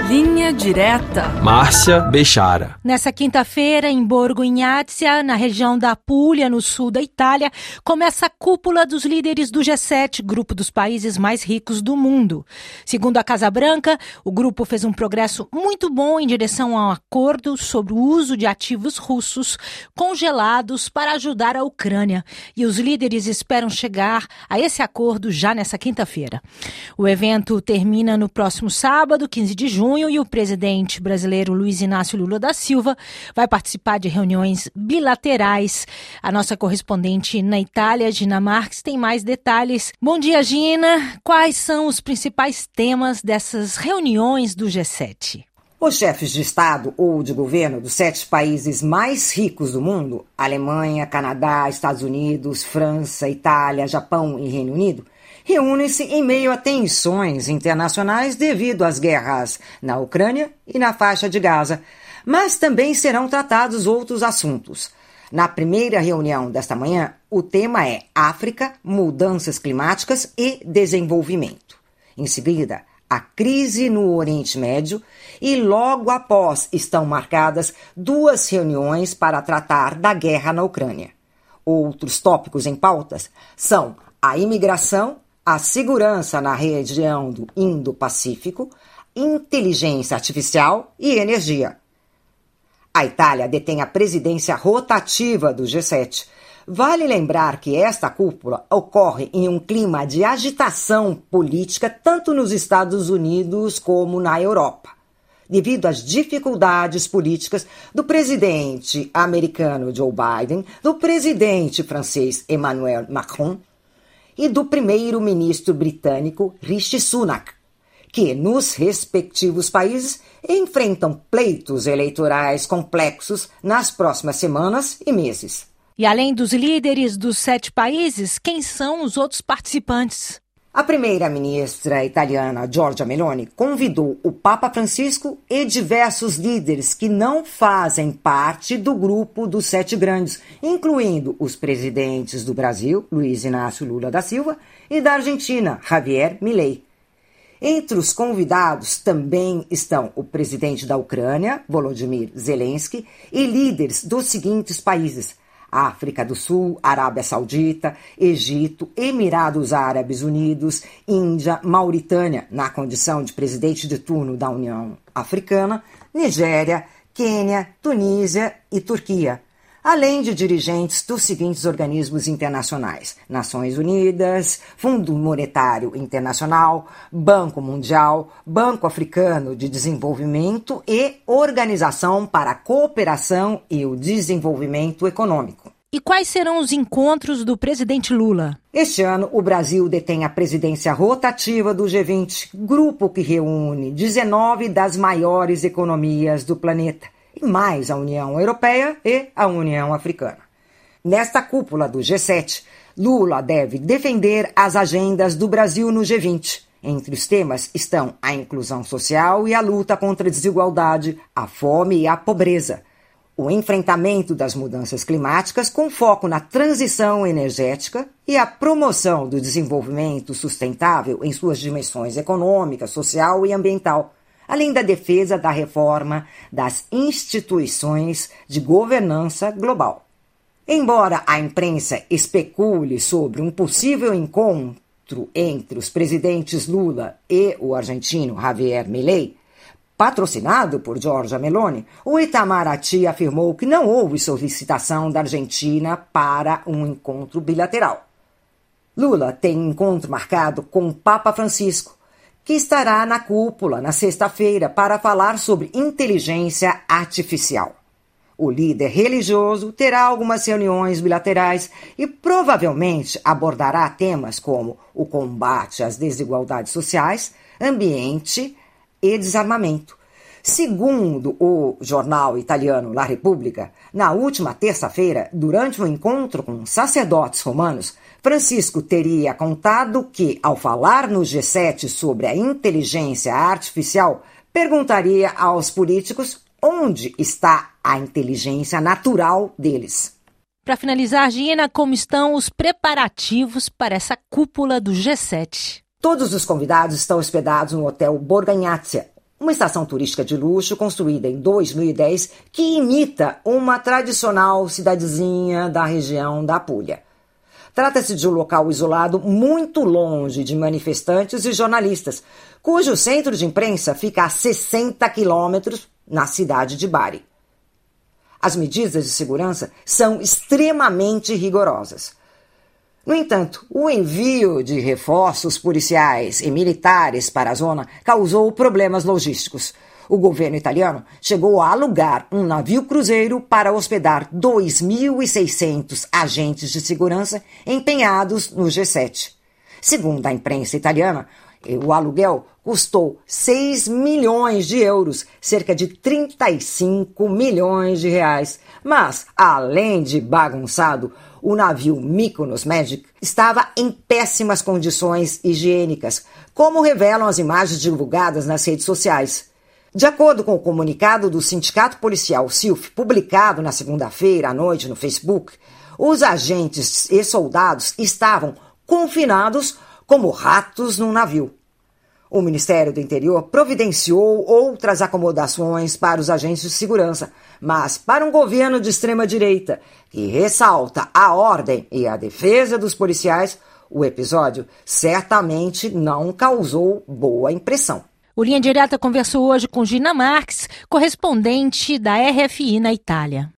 Linha Direta. Márcia Bechara. Nessa quinta-feira, em Borgo Egnazia, na região da Apulia, no sul da Itália, começa a cúpula dos líderes do G7, grupo dos países mais ricos do mundo. Segundo a Casa Branca, o grupo fez um progresso muito bom em direção a um acordo sobre o uso de ativos russos congelados para ajudar a Ucrânia. E os líderes esperam chegar a esse acordo já nessa quinta-feira. O evento termina no próximo sábado, 15 de junho, e o presidente brasileiro Luiz Inácio Lula da Silva vai participar de reuniões bilaterais. A nossa correspondente na Itália, Gina Marques, tem mais detalhes. Bom dia, Gina. Quais são os principais temas dessas reuniões do G7? Os chefes de Estado ou de governo dos 7 países mais ricos do mundo, Alemanha, Canadá, Estados Unidos, França, Itália, Japão e Reino Unido, reúnem-se em meio a tensões internacionais devido às guerras na Ucrânia e na faixa de Gaza, mas também serão tratados outros assuntos. Na primeira reunião desta manhã, o tema é África, mudanças climáticas e desenvolvimento. Em seguida, a crise no Oriente Médio e logo após estão marcadas 2 reuniões para tratar da guerra na Ucrânia. Outros tópicos em pautas são a imigração, a segurança na região do Indo-Pacífico, inteligência artificial e energia. A Itália detém a presidência rotativa do G7. Vale lembrar que esta cúpula ocorre em um clima de agitação política tanto nos Estados Unidos como na Europa, devido às dificuldades políticas do presidente americano Joe Biden, do presidente francês Emmanuel Macron e do primeiro-ministro britânico Rishi Sunak, que nos respectivos países enfrentam pleitos eleitorais complexos nas próximas semanas e meses. E além dos líderes dos 7 países, quem são os outros participantes? A primeira-ministra italiana Giorgia Meloni convidou o Papa Francisco e diversos líderes que não fazem parte do grupo dos 7 grandes, incluindo os presidentes do Brasil, Luiz Inácio Lula da Silva, e da Argentina, Javier Milei. Entre os convidados também estão o presidente da Ucrânia, Volodymyr Zelensky, e líderes dos seguintes países: África do Sul, Arábia Saudita, Egito, Emirados Árabes Unidos, Índia, Mauritânia, na condição de presidente de turno da União Africana, Nigéria, Quênia, Tunísia e Turquia, além de dirigentes dos seguintes organismos internacionais: Nações Unidas, Fundo Monetário Internacional, Banco Mundial, Banco Africano de Desenvolvimento e Organização para a Cooperação e o Desenvolvimento Econômico. E quais serão os encontros do presidente Lula? Este ano, o Brasil detém a presidência rotativa do G20, grupo que reúne 19 das maiores economias do planeta, e mais a União Europeia e a União Africana. Nesta cúpula do G7, Lula deve defender as agendas do Brasil no G20. Entre os temas estão a inclusão social e a luta contra a desigualdade, a fome e a pobreza, o enfrentamento das mudanças climáticas com foco na transição energética e a promoção do desenvolvimento sustentável em suas dimensões econômica, social e ambiental, além da defesa da reforma das instituições de governança global. Embora a imprensa especule sobre um possível encontro entre os presidentes Lula e o argentino Javier Milei, patrocinado por Giorgia Meloni, o Itamaraty afirmou que não houve solicitação da Argentina para um encontro bilateral. Lula tem um encontro marcado com o Papa Francisco, que estará na cúpula na sexta-feira para falar sobre inteligência artificial. O líder religioso terá algumas reuniões bilaterais e provavelmente abordará temas como o combate às desigualdades sociais, ambiente e desarmamento. Segundo o jornal italiano La Repubblica, na última terça-feira, durante um encontro com sacerdotes romanos, Francisco teria contado que, ao falar no G7 sobre a inteligência artificial, perguntaria aos políticos onde está a inteligência natural deles. Para finalizar, Gina, como estão os preparativos para essa cúpula do G7? Todos os convidados estão hospedados no hotel Borgo Egnazia, uma estação turística de luxo construída em 2010 que imita uma tradicional cidadezinha da região da Puglia. Trata-se de um local isolado muito longe de manifestantes e jornalistas, cujo centro de imprensa fica a 60 quilômetros na cidade de Bari. As medidas de segurança são extremamente rigorosas. No entanto, o envio de reforços policiais e militares para a zona causou problemas logísticos. O governo italiano chegou a alugar um navio-cruzeiro para hospedar 2.600 agentes de segurança empenhados no G7. Segundo a imprensa italiana, o aluguel custou 6 milhões de euros, cerca de 35 milhões de reais. Mas, além de bagunçado, o navio Mykonos Magic estava em péssimas condições higiênicas, como revelam as imagens divulgadas nas redes sociais. De acordo com o comunicado do Sindicato Policial SILF, publicado na segunda-feira à noite no Facebook, os agentes e soldados estavam confinados como ratos num navio. O Ministério do Interior providenciou outras acomodações para os agentes de segurança, mas para um governo de extrema-direita que ressalta a ordem e a defesa dos policiais, o episódio certamente não causou boa impressão. O Linha Direta conversou hoje com Gina Marques, correspondente da RFI na Itália.